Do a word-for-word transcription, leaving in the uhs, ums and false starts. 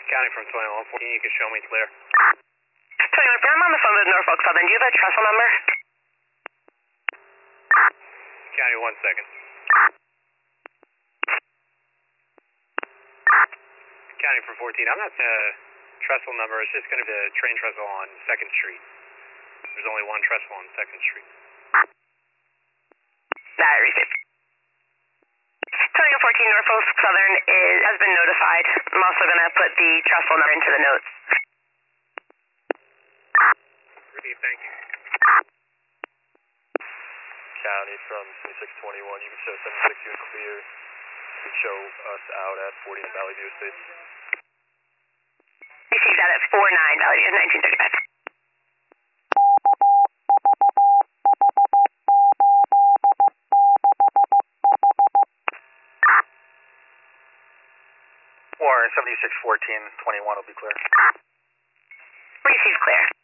County from twenty-one fourteen, you can show me clear. twenty-one, I'm on the phone with Norfolk Southern. Do you have a trestle number? County, one second. County from fourteen, I'm not the trestle number, it's just going to be the train trestle on second Street. There's only one trestle on second Street. That received. twenty-one fourteen, Norfolk Southern is, has been notified. I'm also going to put the trestle number into the notes. Received, thank you. County from twenty-six twenty-one, you can show seven six, you're clear. You can show us out at forty Valley View Estates. Received that at four nine Valley View, nineteen thirty-five. Warren, seventy-six fourteen twenty-one will be clear. Received clear.